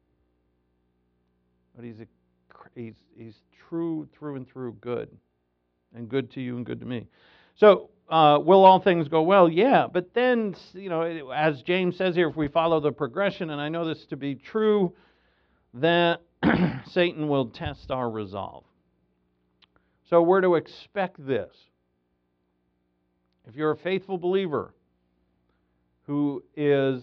[SPEAKER 2] But he's, a, he's, he's true through and through good. And good to you and good to me. So, uh, will all things go well? Yeah. But then, you know, as James says here, if we follow the progression, and I know this to be true, that Satan will test our resolve. So we're to expect this. If you're a faithful believer who is,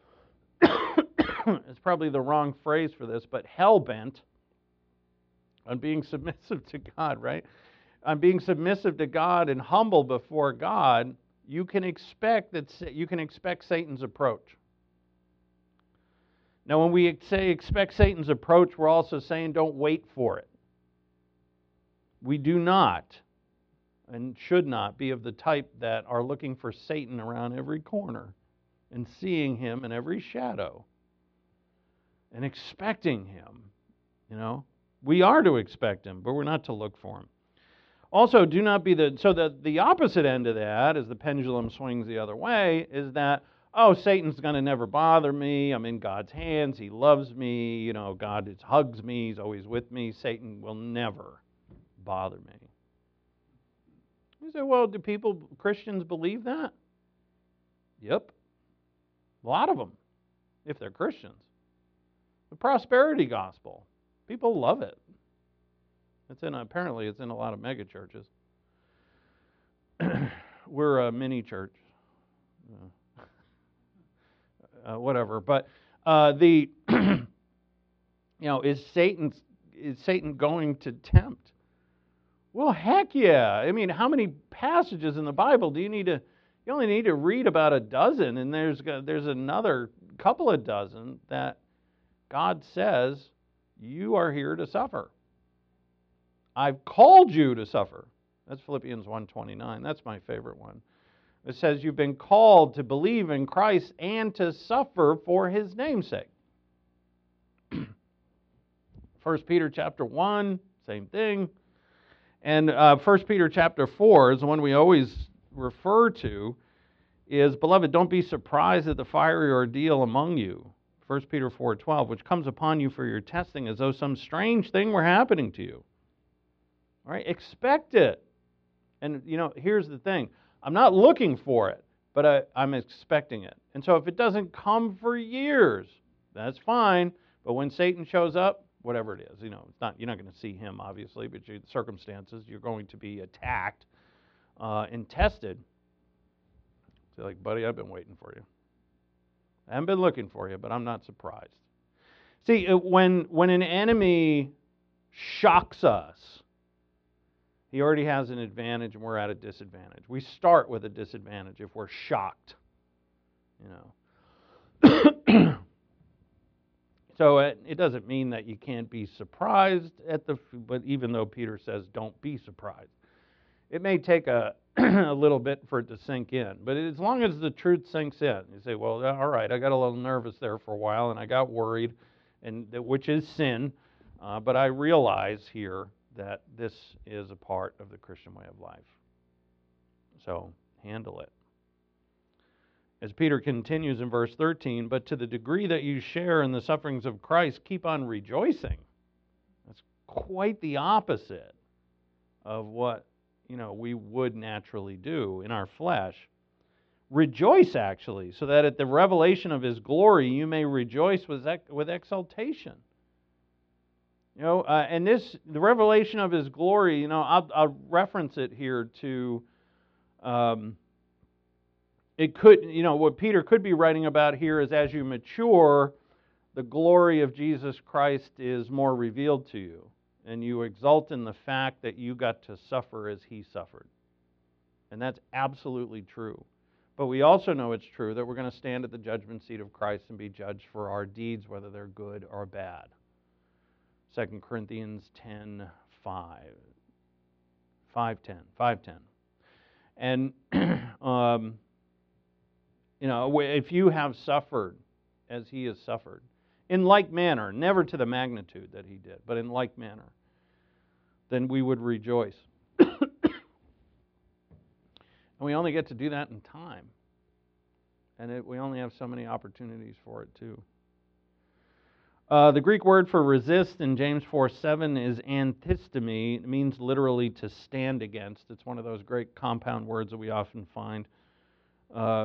[SPEAKER 2] it's probably the wrong phrase for this, but hell-bent on being submissive to God, right? On being submissive to God and humble before God, you can expect that you can expect Satan's approach. Now, when we say expect Satan's approach, we're also saying don't wait for it. We do not and should not be of the type that are looking for Satan around every corner and seeing him in every shadow and expecting him. You know, we are to expect him, but we're not to look for him. Also, do not be the, so the, the opposite end of that, as the pendulum swings the other way, is that, oh, Satan's going to never bother me. I'm in God's hands. He loves me. You know, God is, hugs me. He's always with me. Satan will never bother me. You say, well, do people, Christians believe that? Yep. A lot of them, if they're Christians. The prosperity gospel. People love it. It's in, apparently it's in a lot of mega churches. We're a mini church. Uh, whatever. But uh, the, you know, is Satan, is Satan going to tempt? Well, heck yeah. I mean, how many passages in the Bible do you need to, you only need to read about a dozen, and there's there's another couple of dozen that God says, you are here to suffer. I've called you to suffer. That's Philippians one twenty-nine. That's my favorite one. It says you've been called to believe in Christ and to suffer for his name's sake. First Peter chapter one, same thing. And uh, First Peter chapter four is the one we always refer to, is, beloved, don't be surprised at the fiery ordeal among you. First Peter four twelve, which comes upon you for your testing as though some strange thing were happening to you. All right, expect it. And, you know, here's the thing. I'm not looking for it, but I, I'm expecting it. And so if it doesn't come for years, that's fine. But when Satan shows up, whatever it is, you know, it's not, you're not going to see him, obviously, but your circumstances, you're going to be attacked uh, and tested. So like, buddy, I've been waiting for you. I haven't been looking for you, but I'm not surprised. See, when when an enemy shocks us, he already has an advantage and we're at a disadvantage. We start with a disadvantage if we're shocked, you know. So it, it doesn't mean that you can't be surprised at the, but even though Peter says don't be surprised, It may take a, a little bit for it to sink in, but as long as the truth sinks in, you say, well, all right, I got a little nervous there for a while, and I got worried, and which is sin, uh, but I realize here that this is a part of the Christian way of life. So handle it. As Peter continues in verse thirteen, but to the degree that you share in the sufferings of Christ, keep on rejoicing. That's quite the opposite of what, you know, we would naturally do in our flesh. Rejoice, actually, so that at the revelation of His glory you may rejoice with with exultation. You know, uh, and this, the revelation of His glory, you know, I'll, I'll reference it here to, um, it could, you know, what Peter could be writing about here is as you mature, the glory of Jesus Christ is more revealed to you, and you exult in the fact that you got to suffer as He suffered. And that's absolutely true. But we also know it's true that we're going to stand at the judgment seat of Christ and be judged for our deeds, whether they're good or bad. Second Corinthians ten five. five ten. five ten. And, um, you know, if you have suffered as He has suffered, in like manner, never to the magnitude that He did, but in like manner, then we would rejoice. And we only get to do that in time. And it, we only have so many opportunities for it, too. Uh, the Greek word for resist in James four seven is antistemi. It means literally to stand against. It's one of those great compound words that we often find. Uh,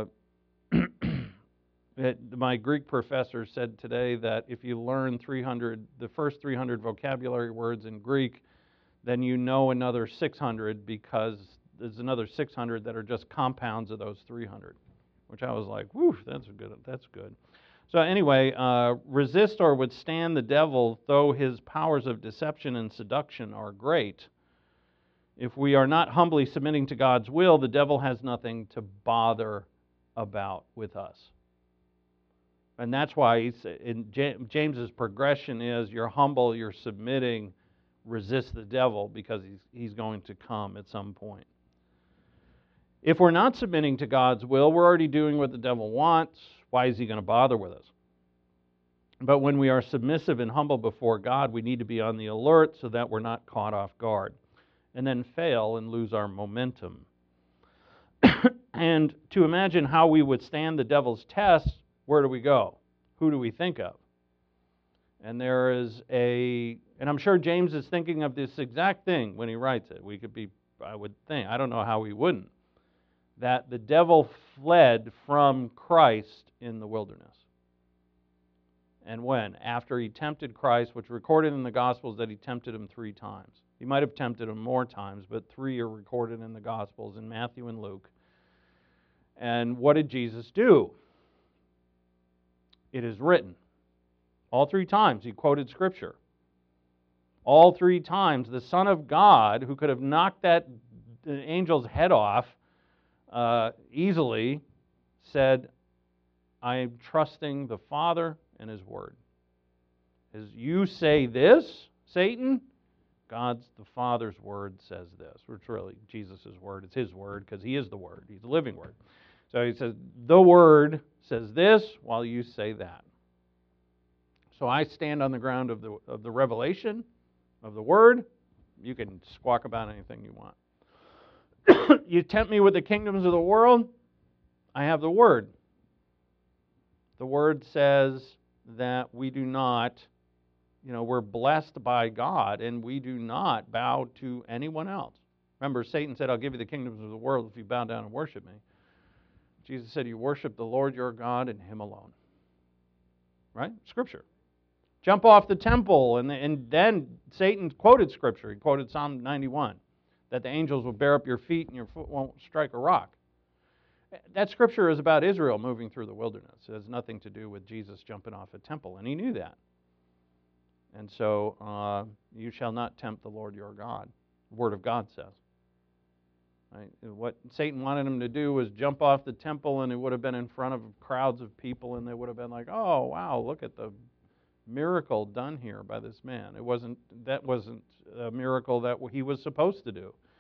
[SPEAKER 2] it, my Greek professor said today that if you learn three hundred, the first three hundred vocabulary words in Greek, then you know another six hundred because there's another six hundred that are just compounds of those three hundred, which I was like, whew, that's good. That's good. So anyway, uh, resist or withstand the devil, though his powers of deception and seduction are great. If we are not humbly submitting to God's will, the devil has nothing to bother about with us. And that's why he's, in James's progression is you're humble, you're submitting, resist the devil because he's, he's going to come at some point. If we're not submitting to God's will, we're already doing what the devil wants. Why is he going to bother with us? But when we are submissive and humble before God, we need to be on the alert so that we're not caught off guard and then fail and lose our momentum. And to imagine how we would stand the devil's test, where do we go? Who do we think of? And there is a, and I'm sure James is thinking of this exact thing when he writes it. We could be, I would think, I don't know how he wouldn't, that the devil fled from Christ in the wilderness. And when? After he tempted Christ, which recorded in the Gospels that he tempted him three times. He might have tempted him more times, but three are recorded in the Gospels, in Matthew and Luke. And what did Jesus do? It is written. All three times he quoted Scripture. All three times the Son of God, who could have knocked that angel's head off uh, easily, said, I am trusting the Father and His Word. As you say this, Satan, God's, the Father's Word says this. It's really Jesus' Word. It's His Word because He is the Word. He's the living Word. So He says, the Word says this while you say that. So I stand on the ground of the of the revelation of the Word. You can squawk about anything you want. You tempt me with the kingdoms of the world. I have the Word. The Word says that we do not, you know, we're blessed by God and we do not bow to anyone else. Remember, Satan said, I'll give you the kingdoms of the world if you bow down and worship me. Jesus said, you worship the Lord your God and Him alone. Right? Scripture. Jump off the temple, and, and then Satan quoted Scripture. He quoted Psalm ninety-one, that the angels will bear up your feet and your foot won't strike a rock. That Scripture is about Israel moving through the wilderness. It has nothing to do with Jesus jumping off a temple, and he knew that. And so, uh, you shall not tempt the Lord your God, the Word of God says. Right? What Satan wanted him to do was jump off the temple, and it would have been in front of crowds of people, and they would have been like, oh, wow, look at the miracle done here by this man. It wasn't, that wasn't a miracle that he was supposed to do.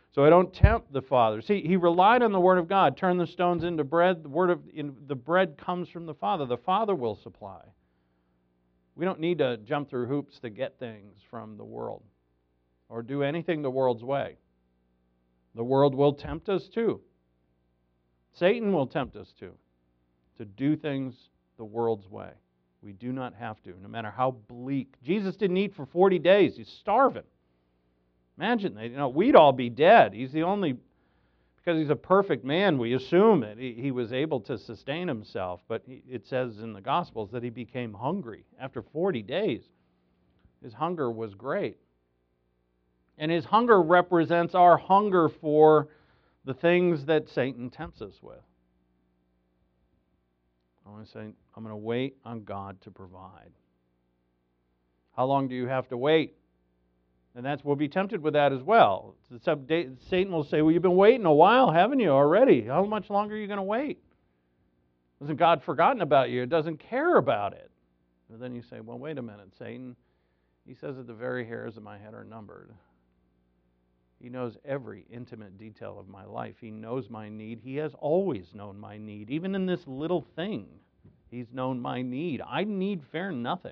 [SPEAKER 2] So I don't tempt the Father. See, he relied on the Word of God. Turn the stones into bread. The word of in, the bread comes from the Father. The Father will supply. We don't need to jump through hoops to get things from the world or do anything the world's way. The world will tempt us too. Satan will tempt us too, to do things the world's way. We do not have to, no matter how bleak. Jesus didn't eat for forty days. He's starving. Imagine that. You know, we'd all be dead. He's the only, because he's a perfect man, we assume that he, he was able to sustain himself. But he, it says in the Gospels that he became hungry after forty days. His hunger was great. And his hunger represents our hunger for the things that Satan tempts us with. I want to say, I'm going to wait on God to provide. How long do you have to wait? And that's, we'll be tempted with that as well. Satan will say, well, you've been waiting a while, haven't you, already? How much longer are you going to wait? Hasn't God forgotten about you? It doesn't care about it. And then you say, well, wait a minute, Satan. He says that the very hairs of my head are numbered. He knows every intimate detail of my life. He knows my need. He has always known my need. Even in this little thing, he's known my need. I need fear nothing.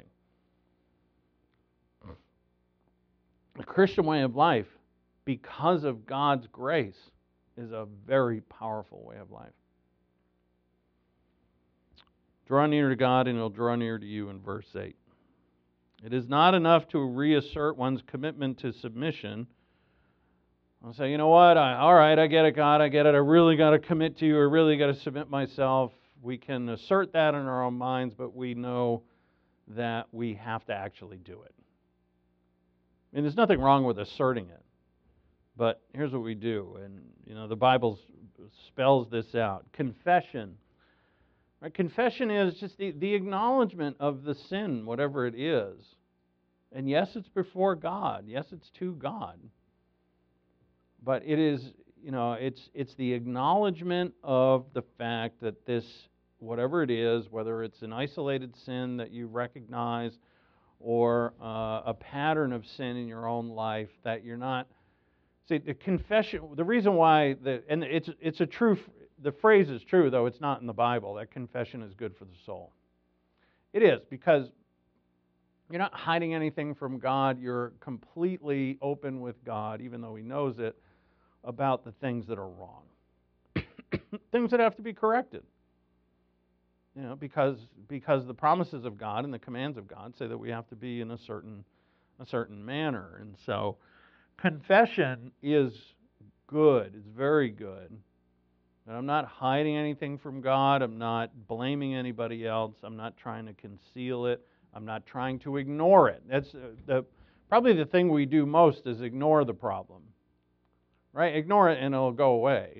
[SPEAKER 2] The Christian way of life, because of God's grace, is a very powerful way of life. Draw near to God and He'll draw near to you in verse eight. It is not enough to reassert one's commitment to submission. I'll say, you know what, I, all right, I get it, God, I get it. I really got to commit to you. I really got to submit myself. We can assert that in our own minds, but we know that we have to actually do it. I mean, there's nothing wrong with asserting it, but here's what we do, and you know the Bible spells this out. Confession. Right? Confession is just the, the acknowledgement of the sin, whatever it is. And yes, it's before God. Yes, it's to God. But it is, you know, it's it's the acknowledgement of the fact that this, whatever it is, whether it's an isolated sin that you recognize or uh, a pattern of sin in your own life, that you're not. See, the confession. The reason why the and it's it's a true. The phrase is true, though it's not in the Bible. That confession is good for the soul. It is, because you're not hiding anything from God. You're completely open with God, even though He knows it, about the things that are wrong, things that have to be corrected. You know, because because the promises of God and the commands of God say that we have to be in a certain a certain manner, and so confession is good. It's very good. And I'm not hiding anything from God. I'm not blaming anybody else. I'm not trying to conceal it. I'm not trying to ignore it. That's uh, the probably the thing we do most is ignore the problem. Right? Ignore it and it'll go away.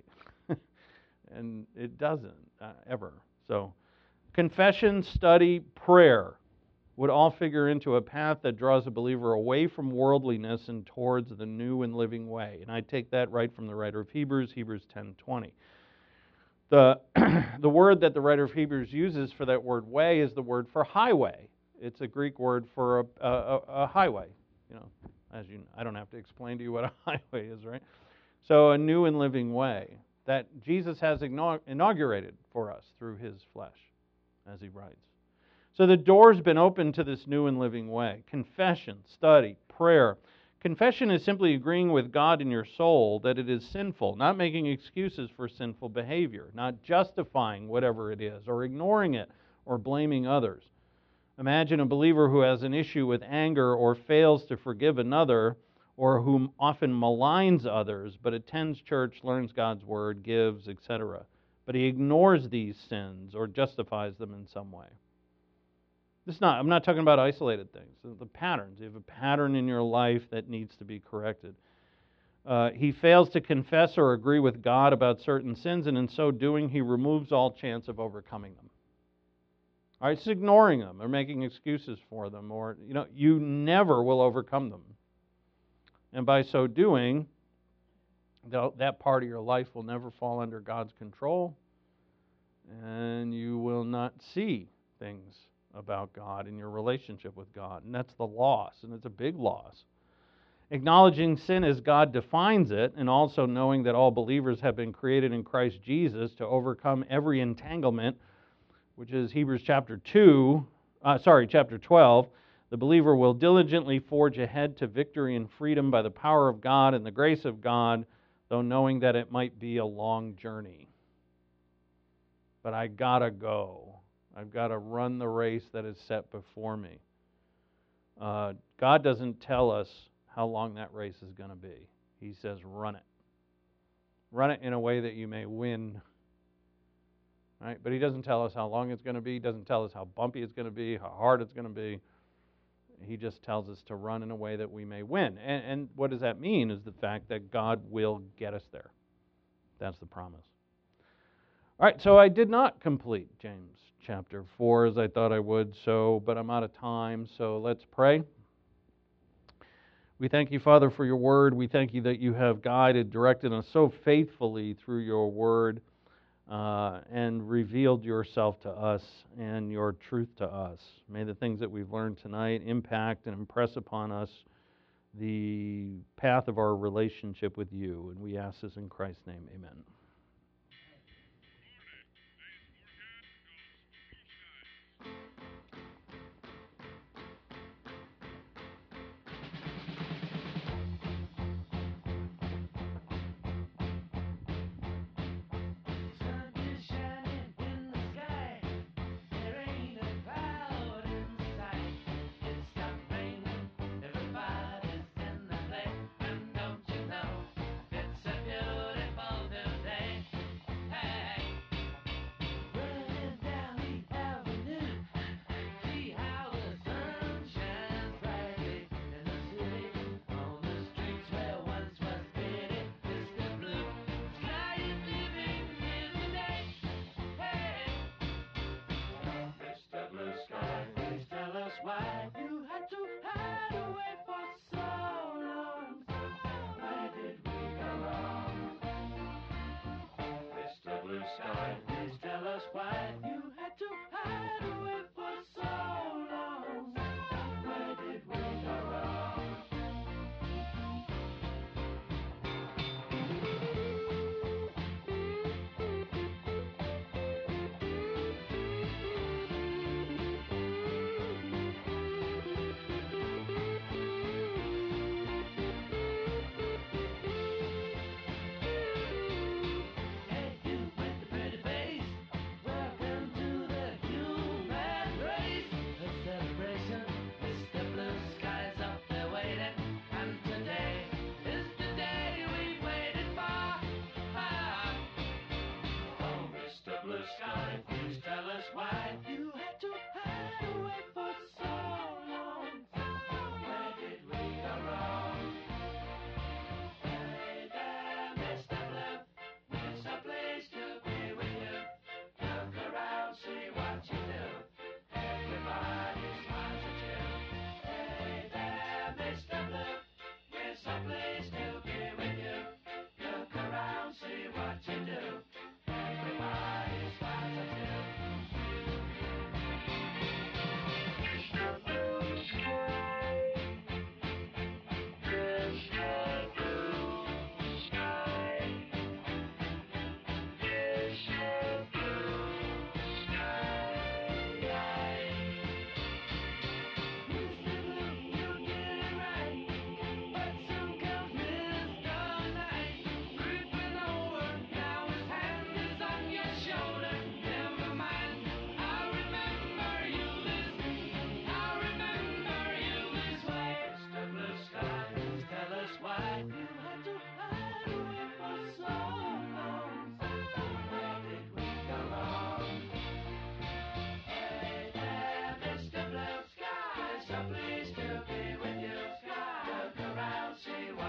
[SPEAKER 2] And it doesn't, uh, ever. So, confession, study, prayer would all figure into a path that draws a believer away from worldliness and towards the new and living way. And I take that right from the writer of Hebrews, Hebrews ten twenty. The, the word that the writer of Hebrews uses for that word way is the word for highway. It's a Greek word for a, a, a highway. You know, as you, I don't have to explain to you what a highway is, right? So a new and living way that Jesus has inaugurated for us through His flesh, as He writes. So the door's been opened to this new and living way. Confession, study, prayer. Confession is simply agreeing with God in your soul that it is sinful, not making excuses for sinful behavior, not justifying whatever it is, or ignoring it, or blaming others. Imagine a believer who has an issue with anger or fails to forgive another, or who often maligns others, but attends church, learns God's Word, gives, et cetera. But he ignores these sins or justifies them in some way. This is not, I'm not talking about isolated things. The patterns. You have a pattern in your life that needs to be corrected. Uh, he fails to confess or agree with God about certain sins, and in so doing, he removes all chance of overcoming them. All right, it's ignoring them or making excuses for them, or, you know, you never will overcome them. And by so doing, that part of your life will never fall under God's control, and you will not see things about God in your relationship with God. And that's the loss, and it's a big loss. Acknowledging sin as God defines it, and also knowing that all believers have been created in Christ Jesus to overcome every entanglement, which is Hebrews chapter two, uh, sorry, chapter twelve, the believer will diligently forge ahead to victory and freedom by the power of God and the grace of God, though knowing that it might be a long journey. But I gotta go. I've got to run the race that is set before me. Uh, God doesn't tell us how long that race is going to be. He says, run it. Run it in a way that you may win. Right? But He doesn't tell us how long it's going to be. He doesn't tell us how bumpy it's going to be, how hard it's going to be. He just tells us to run in a way that we may win. And, and what does that mean is the fact that God will get us there. That's the promise. All right, so I did not complete James chapter four as I thought I would, so but I'm out of time, so let's pray. We thank you, Father, for your word. We thank you that you have guided, directed us so faithfully through your word uh, and revealed yourself to us and your truth to us. May the things that we've learned tonight impact and impress upon us the path of our relationship with you. And we ask this in Christ's name. Amen.
[SPEAKER 1] Please to be with you. Look around, see what